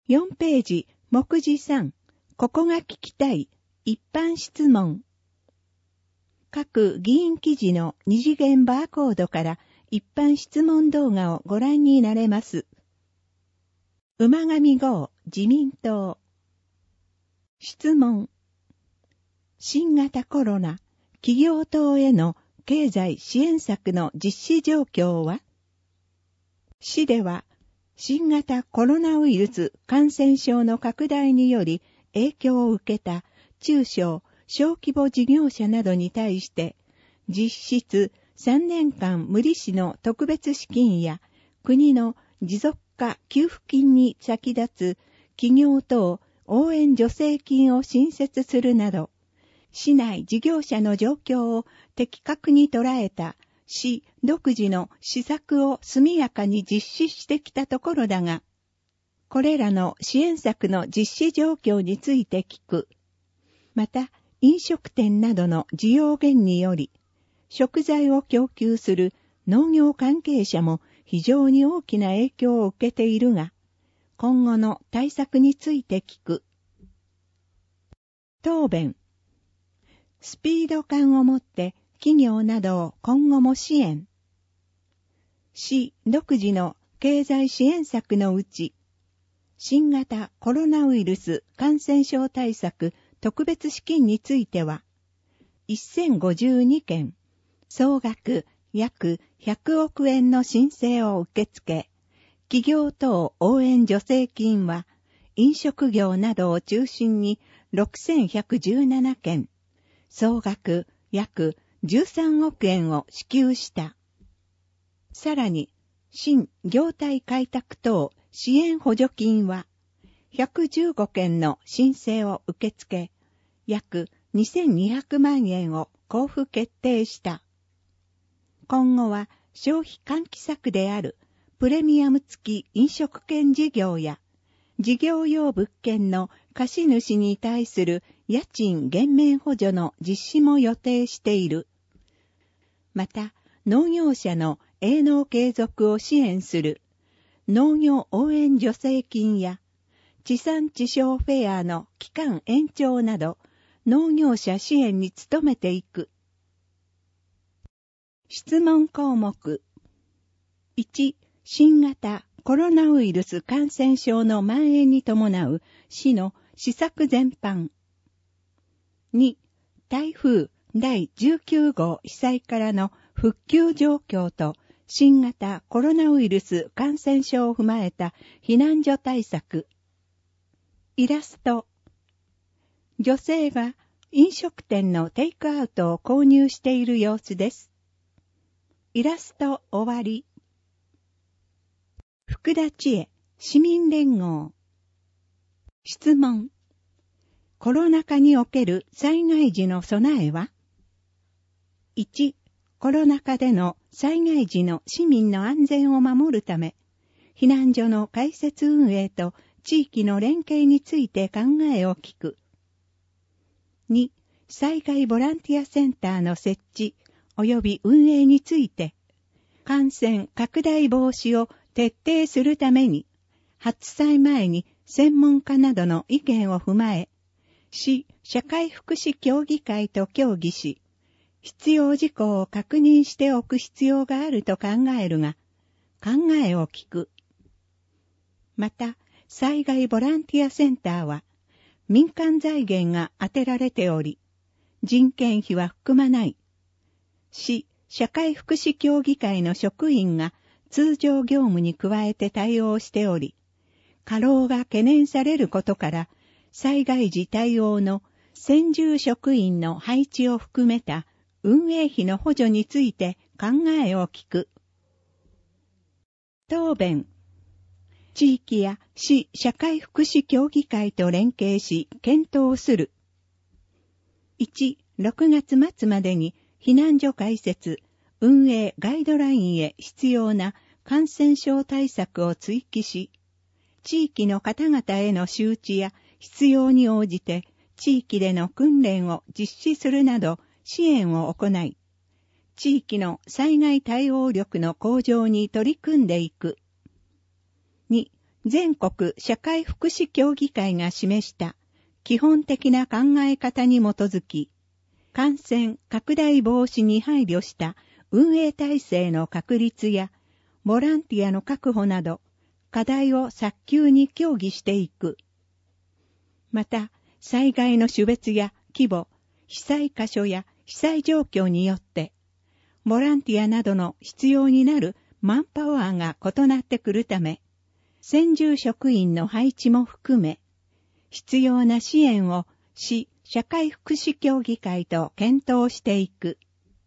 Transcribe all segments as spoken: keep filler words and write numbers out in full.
よんページ、目次さん、ここが聞きたい、一般質問。各議員記事の二次元バーコードから一般質問動画をご覧になれます。馬上剛、自民党。質問。新型コロナ、企業等への経済支援策の実施状況は？市では、新型コロナウイルス感染症の拡大により影響を受けた中小・小規模事業者などに対して、実質さんねんかん無利子の特別資金や国の持続化給付金に先立つ企業等応援助成金を新設するなど、市内事業者の状況を的確に捉えた市独自の施策を速やかに実施してきたところだが、これらの支援策の実施状況について聞く。また、飲食店などの需要減により、食材を供給する農業関係者も非常に大きな影響を受けているが、今後の対策について聞く。答弁。スピード感を持って企業などを今後も支援。市独自の経済支援策のうち、新型コロナウイルス感染症対策特別資金については、せんごじゅうにけん、総額約ひゃくおくえんの申請を受け付け、企業等応援助成金は、飲食業などを中心にろくせんひゃくじゅうななけん、総額約じゅうさんおくえんを支給した。さらに、新業態開拓等支援補助金は、ひゃくじゅうごけんの申請を受け付け、約にせんにひゃくまんえんを交付決定した。今後は消費喚起策であるプレミアム付き飲食券事業や、事業用物件の貸主に対する家賃減免補助の実施も予定している。また、農業者の営農継続を支援する農業応援助成金や、地産地消フェアの期間延長など、農業者支援に努めていく。質問項目。いち、新型コロナウイルス感染症の蔓延に伴う市の施策全般。に、台風だいじゅうきゅうごう被災からの復旧状況と新型コロナウイルス感染症を踏まえた避難所対策。イラスト。女性が飲食店のテイクアウトを購入している様子です。イラスト終わり。福田千恵、市民連合。質問。コロナ禍における災害時の備えは？ いち. コロナ禍での災害時の市民の安全を守るため、避難所の開設運営と地域の連携について考えを聞く。に. 災害ボランティアセンターの設置及び運営について、感染拡大防止を徹底するために、発災前に専門家などの意見を踏まえ、市社会福祉協議会と協議し、必要事項を確認しておく必要があると考えるが、考えを聞く。また、災害ボランティアセンターは、民間財源が充てられており、人件費は含まない。市社会福祉協議会の職員が通常業務に加えて対応しており、過労が懸念されることから、災害時対応の専従職員の配置を含めた運営費の補助について考えを聞く。答弁。地域や市社会福祉協議会と連携し検討する。いち、ろくがつまつまでに避難所開設、運営ガイドラインへ必要な感染症対策を追記し、地域の方々への周知や必要に応じて地域での訓練を実施するなど支援を行い、地域の災害対応力の向上に取り組んでいく。に、 全国社会福祉協議会が示した基本的な考え方に基づき、感染拡大防止に配慮した運営体制の確立や、ボランティアの確保など、課題を早急に協議していく。また、災害の種別や規模、被災箇所や被災状況によって、ボランティアなどの必要になるマンパワーが異なってくるため、専従職員の配置も含め、必要な支援を市社会福祉協議会と検討していく。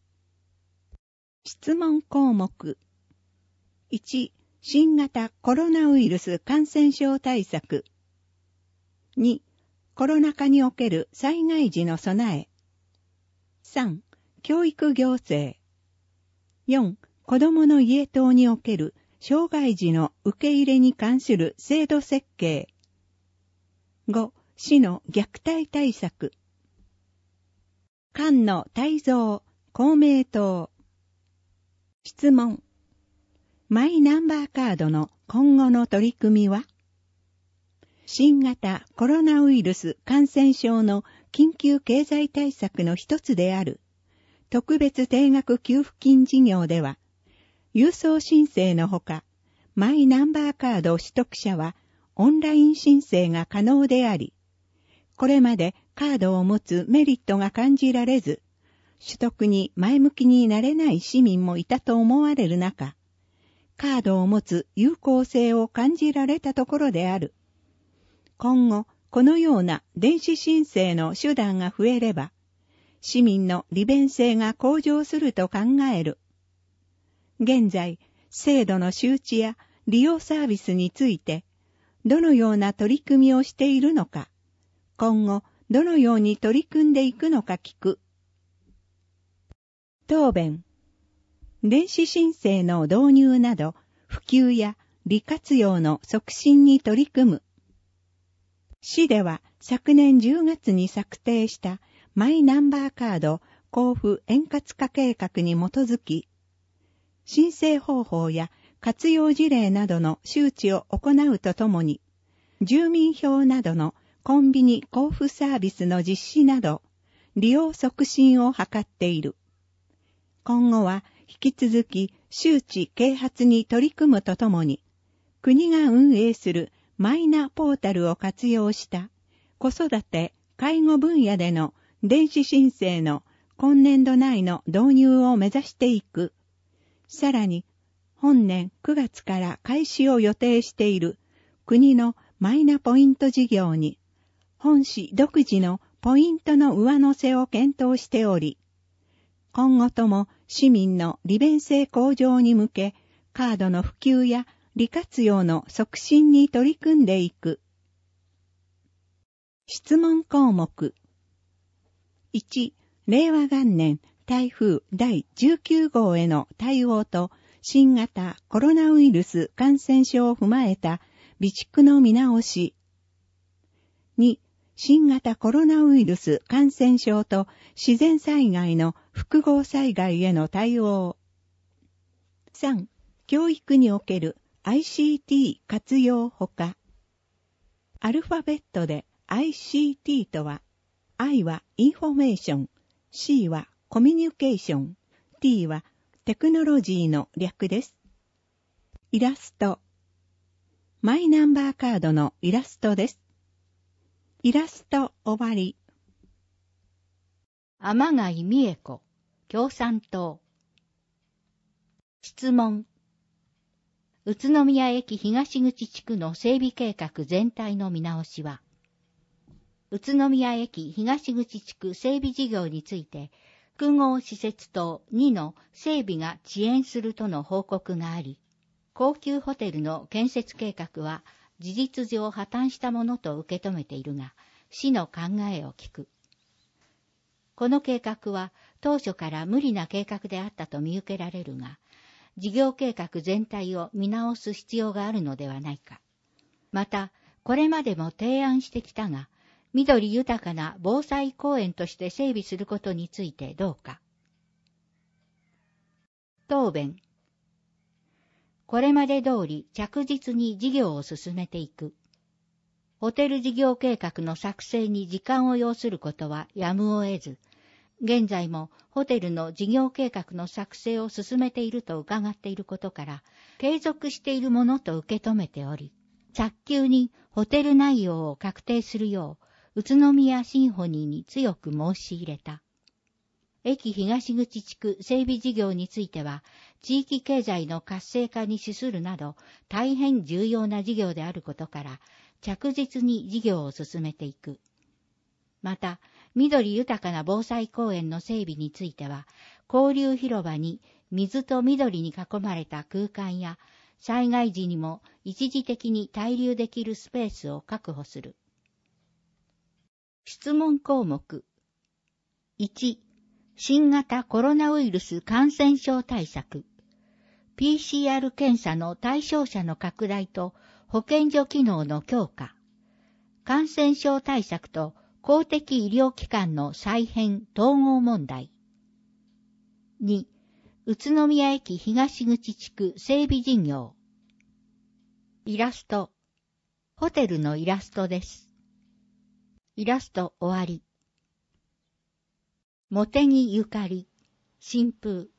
質問項目。いち、新型コロナウイルス感染症対策。に、コロナ禍における災害時の備え。さん、教育行政。よん、子どもの家等における障害児の受け入れに関する制度設計。ご、市の虐待対策。菅野泰造、公明党。質問。マイナンバーカードの今後の取り組みは？新型コロナウイルス感染症の緊急経済対策の一つである特別定額給付金事業では、郵送申請のほか、マイナンバーカード取得者はオンライン申請が可能であり、これまでカードを持つメリットが感じられず、取得に前向きになれない市民もいたと思われる中、カードを持つ有効性を感じられたところである。今後、このような電子申請の手段が増えれば、市民の利便性が向上すると考える。現在、制度の周知や利用サービスについて、どのような取り組みをしているのか、今後、どのように取り組んでいくのか聞く。答弁。電子申請の導入など、普及や利活用の促進に取り組む。市では昨年じゅうがつに策定したマイナンバーカード交付円滑化計画に基づき、申請方法や活用事例などの周知を行うとともに、住民票などのコンビニ交付サービスの実施など、利用促進を図っている。今後は引き続き周知啓発に取り組むとともに、国が運営するマイナポータルを活用した子育て・介護分野での電子申請の今年度内の導入を目指していく。さらに、本年くがつから開始を予定している国のマイナポイント事業に、本市独自のポイントの上乗せを検討しており、今後とも市民の利便性向上に向け、カードの普及や利活用の促進に取り組んでいく。質問項目。いち、令和元年台風だいじゅうきゅう号への対応と新型コロナウイルス感染症を踏まえた備蓄の見直し。に、新型コロナウイルス感染症と自然災害の複合災害への対応。さん、教育におけるアイシーティー 活用ほか。アルファベットで アイシーティー とは、I はインフォメーション、C はコミュニケーション、T はテクノロジーの略です。イラスト。マイナンバーカードのイラストです。イラスト終わり。 天貝美恵子、共産党。質問。宇都宮駅東口地区の整備計画全体の見直しは、宇都宮駅東口地区整備事業について、複合施設棟にの整備が遅延するとの報告があり、高級ホテルの建設計画は事実上破綻したものと受け止めているが、市の考えを聞く。この計画は当初から無理な計画であったと見受けられるが、事業計画全体を見直す必要があるのではないか。また、これまでも提案してきたが、緑豊かな防災公園として整備することについてどうか。答弁。 これまで通り着実に事業を進めていく。ホテル事業計画の作成に時間を要することはやむを得ず、現在もホテルの事業計画の作成を進めていると伺っていることから、継続しているものと受け止めており、早急にホテル内容を確定するよう、宇都宮シンフォニーに強く申し入れた。駅東口地区整備事業については、地域経済の活性化に資するなど、大変重要な事業であることから、着実に事業を進めていく。また、緑豊かな防災公園の整備については、交流広場に水と緑に囲まれた空間や、災害時にも一時的に滞留できるスペースを確保する。質問項目。いち、新型コロナウイルス感染症対策。ピーシーアール 検査の対象者の拡大と保健所機能の強化。感染症対策と公的医療機関の再編統合問題。に、宇都宮駅東口地区整備事業。イラスト。ホテルのイラストです。イラスト終わり。茂木ゆかり、新風。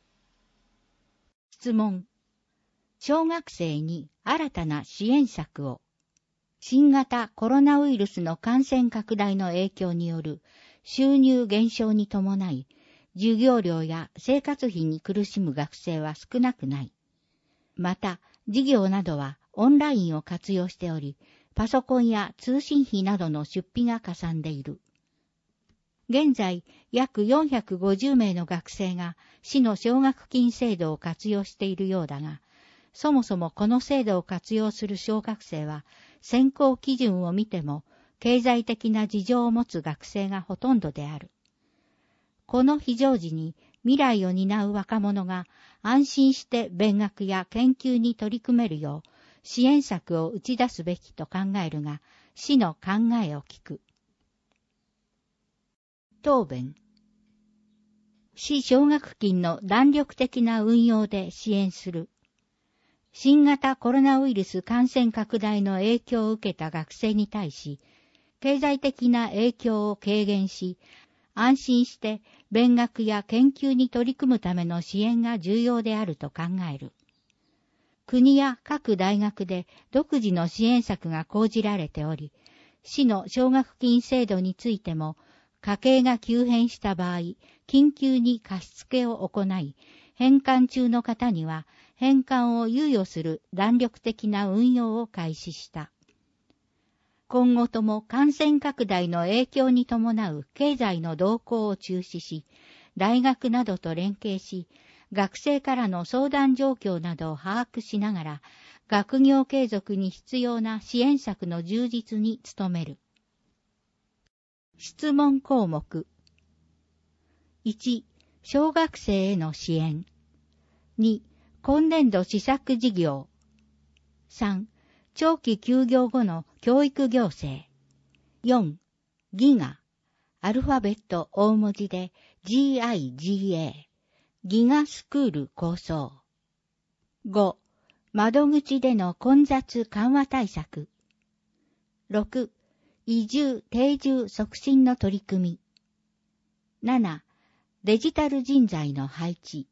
質問。小学生に新たな支援策を。新型コロナウイルスの感染拡大の影響による収入減少に伴い、授業料や生活費に苦しむ学生は少なくない。また、事業などはオンラインを活用しており、パソコンや通信費などの出費がかさんでいる。現在、約よんひゃくごじゅうめいの学生が市の奨学金制度を活用しているようだが、そもそもこの制度を活用する小学生は、選考基準を見ても、経済的な事情を持つ学生がほとんどである。この非常時に未来を担う若者が安心して勉学や研究に取り組めるよう、支援策を打ち出すべきと考えるが、市の考えを聞く。答弁。市奨学金の弾力的な運用で支援する。新型コロナウイルス感染拡大の影響を受けた学生に対し、経済的な影響を軽減し、安心して勉学や研究に取り組むための支援が重要であると考える。国や各大学で独自の支援策が講じられており、市の奨学金制度についても、家計が急変した場合、緊急に貸付を行い、返還中の方には返還を猶予する弾力的な運用を開始した。今後とも感染拡大の影響に伴う経済の動向を注視し、大学などと連携し、学生からの相談状況などを把握しながら、学業継続に必要な支援策の充実に努める。質問項目。いち、小学生への支援。に、今年度施策事業。さん、長期休業後の教育行政。よん、ギガ、アルファベット大文字で ジーアイジーエー、ギガスクール構想。ご、窓口での混雑緩和対策。ろく、移住定住促進の取り組み。なな、デジタル人材の配置。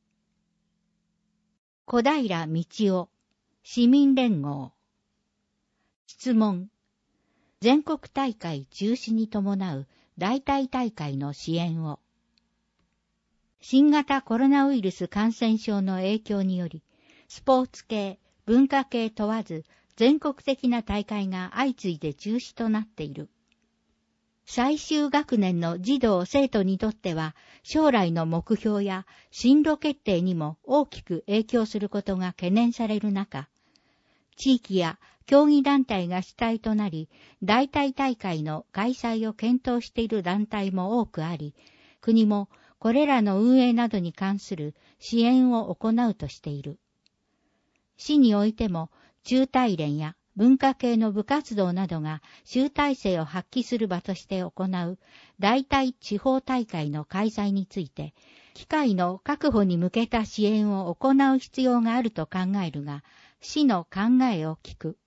小平道夫、市民連合。質問。全国大会中止に伴う代替大会の支援を。新型コロナウイルス感染症の影響により、スポーツ系、文化系問わず全国的な大会が相次いで中止となっている。最終学年の児童生徒にとっては将来の目標や進路決定にも大きく影響することが懸念される中、地域や競技団体が主体となり、代替大会の開催を検討している団体も多くあり、国もこれらの運営などに関する支援を行うとしている。市においても中大連や文化系の部活動などが集大成を発揮する場として行う代替地方大会の開催について、 機会の確保に向けた支援を行う必要があると考えるが、市の考えを聞く。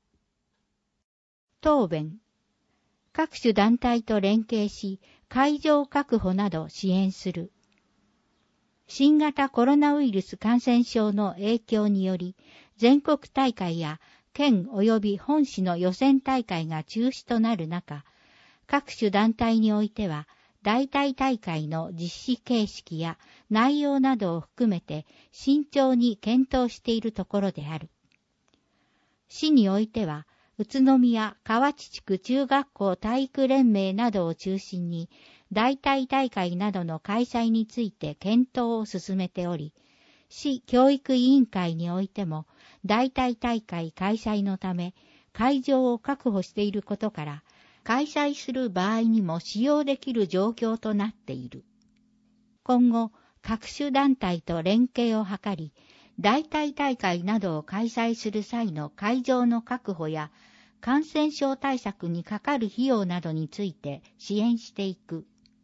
答弁。各種団体と連携し、会場確保など支援する。新型コロナウイルス感染症の影響により、全国大会や県及び本市の予選大会が中止となる中、各種団体においては、代替大会の実施形式や内容などを含めて慎重に検討しているところである。市においては、宇都宮河内地区中学校体育連盟などを中心に、代替大会などの開催について検討を進めており、市教育委員会においても、代替大会開催のため、会場を確保していることから、開催する場合にも使用できる状況となっている。今後、各種団体と連携を図り、代替大会などを開催する際の会場の確保や、感染症対策にかかる費用などについて支援していく。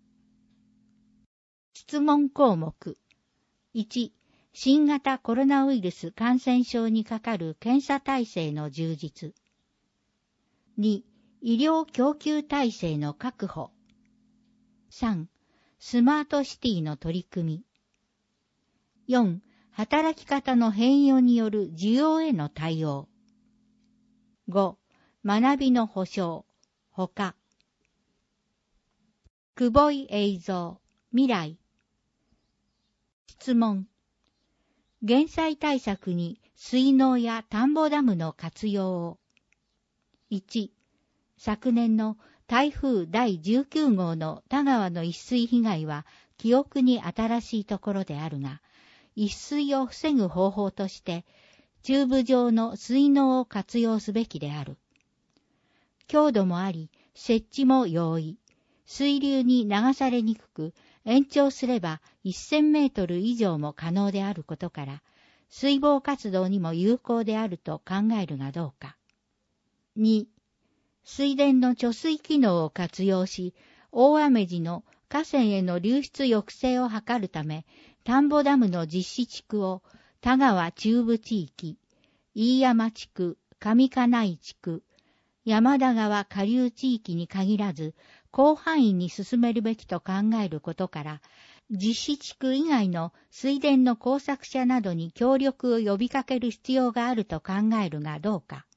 質問項目。いち、新型コロナウイルス感染症にかかる検査体制の充実。に、医療供給体制の確保。さん、スマートシティの取り組み。よん、働き方の変容による需要への対応。ご、学びの保障、ほか。久保井映像、未来。質問。減災対策に水農や田んぼダムの活用を。いち、昨年の台風だいじゅうきゅう号の田川の溢水被害は記憶に新しいところであるが、溢水を防ぐ方法として、チューブ状の水農を活用すべきである。強度もあり、設置も容易。水流に流されにくく、延長すればせんメートル以上も可能であることから、水防活動にも有効であると考えるがどうか。に、水田の貯水機能を活用し、大雨時の河川への流出抑制を図るため、田んぼダムの実施地区を田川中部地域、飯山地区、上金井地区、山田川下流地域に限らず、広範囲に進めるべきと考えることから、実施地区以外の水田の工作者などに協力を呼びかける必要があると考えるがどうか。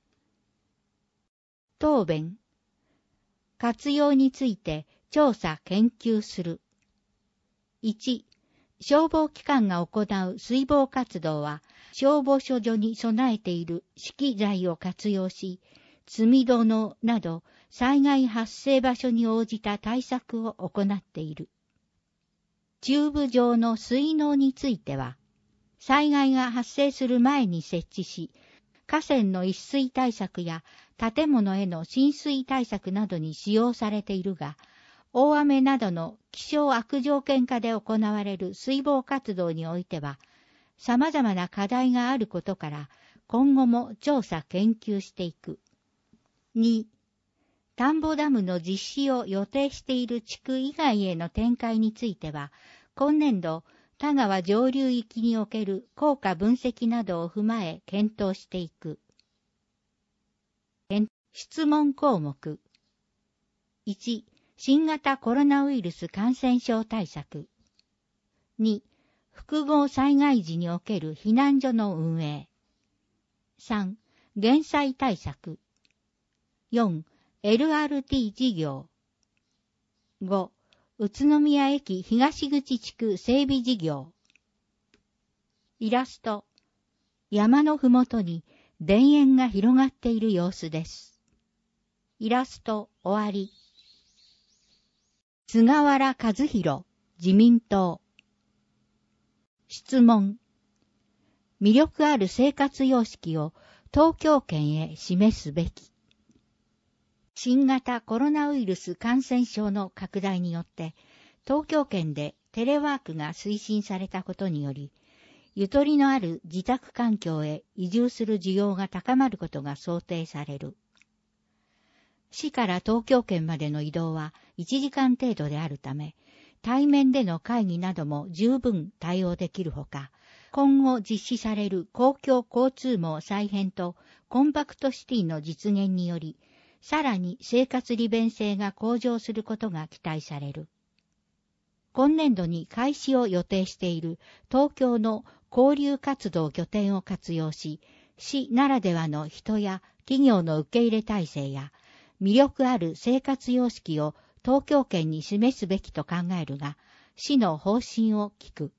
答弁。活用について調査研究する。いち、消防機関が行う水防活動は、消防署所に備えている資機材を活用し、積み土のなど災害発生場所に応じた対策を行っている。チューブ状の水農については、災害が発生する前に設置し、河川の溢水対策や建物への浸水対策などに使用されているが、大雨などの気象悪条件下で行われる水防活動においては、様々な課題があることから、今後も調査研究していく。に、田んぼダムの実施を予定している地区以外への展開については、今年度、田川上流域における効果分析などを踏まえ検討していく。質問項目。いち、新型コロナウイルス感染症対策。に、複合災害時における避難所の運営。さん、減災対策。よん、エルアールティー 事業。ご、宇都宮駅東口地区整備事業。イラスト。山のふもとに田園が広がっている様子です。イラスト終わり。菅原和弘、自民党。質問。魅力ある生活様式を東京圏へ示すべき。新型コロナウイルス感染症の拡大によって、東京圏でテレワークが推進されたことにより、ゆとりのある自宅環境へ移住する需要が高まることが想定される。市から東京圏までの移動はいちじかん程度であるため、 対面での会議なども十分対応できるほか、今後実施される公共交通網再編とコンパクトシティの実現により、さらに生活利便性が向上することが期待される。今年度に開始を予定している東京の交流活動拠点を活用し、市ならではの人や企業の受け入れ体制や魅力ある生活様式を東京圏に示すべきと考えるが、市の方針を聞く。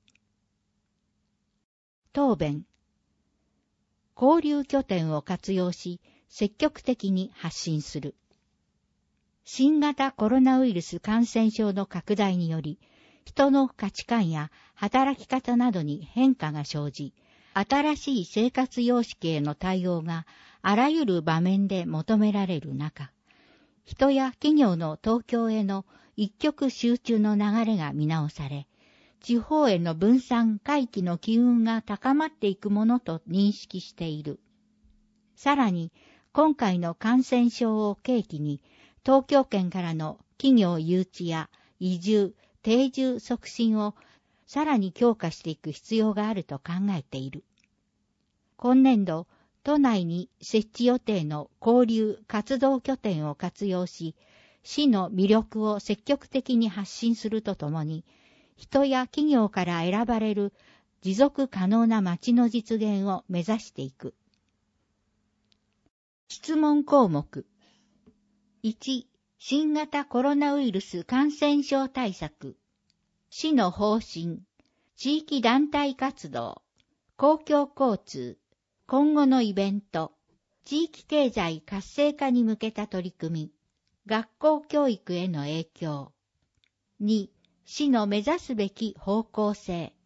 答弁。交流拠点を活用し、積極的に発信する。新型コロナウイルス感染症の拡大により、人の価値観や働き方などに変化が生じ、新しい生活様式への対応があらゆる場面で求められる中、人や企業の東京への一極集中の流れが見直され、地方への分散回帰の機運が高まっていくものと認識している。さらに、今回の感染症を契機に、東京圏からの企業誘致や移住、定住促進をさらに強化していく必要があると考えている。今年度、都内に設置予定の交流活動拠点を活用し、市の魅力を積極的に発信するとともに、人や企業から選ばれる持続可能な街の実現を目指していく。質問項目。いち、新型コロナウイルス感染症対策。市の方針。地域団体活動。公共交通。今後のイベント。地域経済活性化に向けた取り組み。学校教育への影響。に、市の目指すべき方向性。